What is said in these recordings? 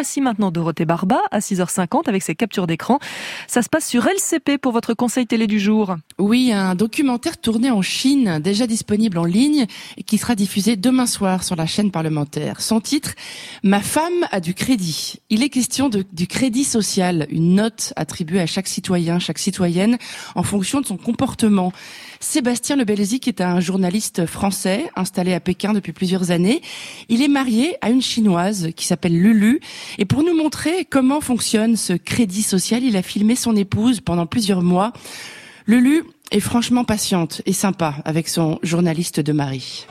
voici maintenant Dorothée Barba à 6h50 avec ses captures d'écran. Ça se passe sur LCP pour votre conseil télé du jour. Oui, un documentaire tourné en Chine, déjà disponible en ligne et qui sera diffusé demain soir sur la chaîne parlementaire. Son titre, Ma femme a du crédit. Il est question du crédit social, une note attribuée à chaque citoyen, chaque citoyenne en fonction de son comportement. Sébastien Le Belzic est un journaliste français installé à Pékin depuis plusieurs années. Il est marié à une Chinoise qui s'appelle Lulu. Et pour nous montrer comment fonctionne ce crédit social, il a filmé son épouse pendant plusieurs mois. Lulu est franchement patiente et sympa avec son journaliste de mari.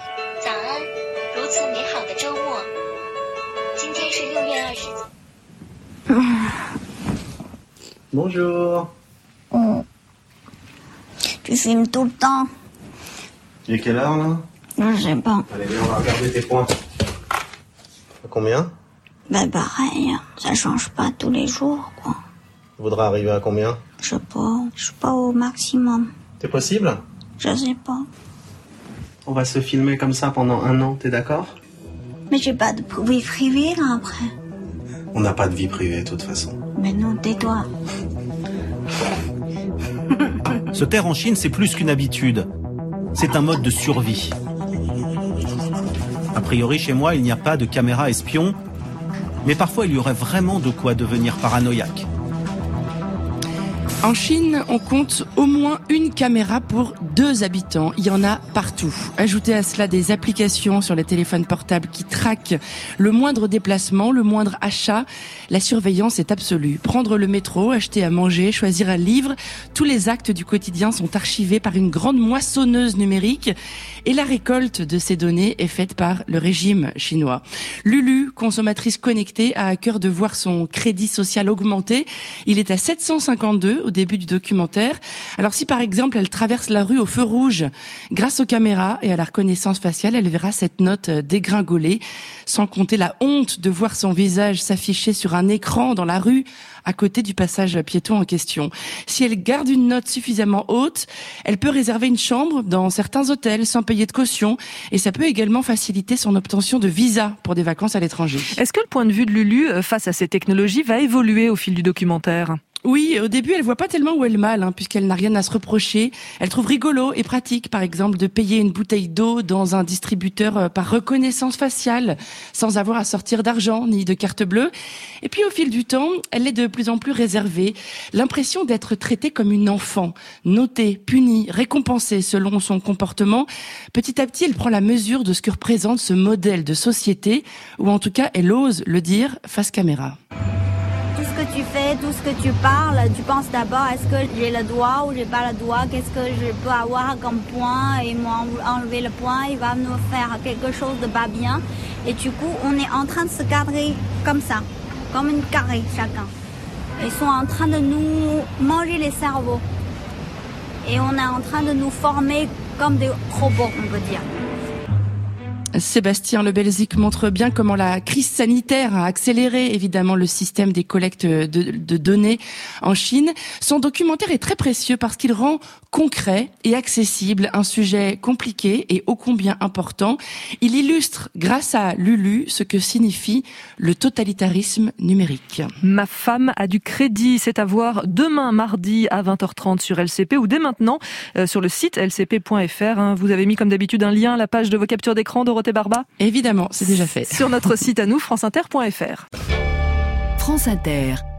Bonjour. Tu filmes tout le temps. Il est quelle heure là? Je sais pas. Allez, viens, on va regarder tes points. À combien? Ben pareil, ça change pas tous les jours, quoi. Tu voudras arriver à combien? Je sais pas au maximum. C'est possible? Je sais pas. On va se filmer comme ça pendant 1 an, t'es d'accord? Mais j'ai pas de vie privée là après. On n'a pas de vie privée de toute façon. Mais non, tais-toi. Se taire en Chine, c'est plus qu'une habitude. C'est un mode de survie. A priori, chez moi, il n'y a pas de caméra espion, mais parfois il y aurait vraiment de quoi devenir paranoïaque. En Chine, on compte au moins une caméra pour 2 habitants. Il y en a partout. Ajoutez à cela des applications sur les téléphones portables qui traquent le moindre déplacement, le moindre achat. La surveillance est absolue. Prendre le métro, acheter à manger, choisir un livre, tous les actes du quotidien sont archivés par une grande moissonneuse numérique. Et la récolte de ces données est faite par le régime chinois. Lulu, consommatrice connectée, a à cœur de voir son crédit social augmenter. Il est à 752 au début du documentaire. Alors si par exemple elle traverse la rue au feu rouge, grâce aux caméras et à la reconnaissance faciale, elle verra cette note dégringoler, sans compter la honte de voir son visage s'afficher sur un écran dans la rue à côté du passage piéton en question. Si elle garde une note suffisamment haute, elle peut réserver une chambre dans certains hôtels sans payer de caution et ça peut également faciliter son obtention de visa pour des vacances à l'étranger. Est-ce que le point de vue de Lulu face à ces technologies va évoluer au fil du documentaire ? Oui, au début, elle voit pas tellement où est le mal, puisqu'elle n'a rien à se reprocher. Elle trouve rigolo et pratique, par exemple, de payer une bouteille d'eau dans un distributeur par reconnaissance faciale, sans avoir à sortir d'argent ni de carte bleue. Et puis, au fil du temps, elle est de plus en plus réservée. L'impression d'être traitée comme une enfant, notée, punie, récompensée selon son comportement. Petit à petit, elle prend la mesure de ce que représente ce modèle de société, ou en tout cas, elle ose le dire face caméra. Tout ce que tu fais, tout ce que tu parles, tu penses d'abord, est-ce que j'ai le droit ou j'ai pas le droit? Qu'est-ce que je peux avoir comme point? Et m'enlever le point, il va nous faire quelque chose de pas bien. Et du coup, on est en train de se cadrer comme ça, comme une carré chacun. Ils sont en train de nous manger les cerveaux. Et on est en train de nous former comme des robots, on peut dire. Sébastien Le Belzic montre bien comment la crise sanitaire a accéléré évidemment le système des collectes de données en Chine. Son documentaire est très précieux parce qu'il rend concret et accessible un sujet compliqué et ô combien important. Il illustre, grâce à Lulu, ce que signifie le totalitarisme numérique. Ma femme a du crédit, c'est à voir demain mardi à 20h30 sur LCP ou dès maintenant sur le site lcp.fr. Vous avez mis comme d'habitude un lien à la page de vos captures d'écran, Dorothée Barba ? Évidemment, c'est déjà fait. Sur notre site à nous, franceinter.fr. France Inter.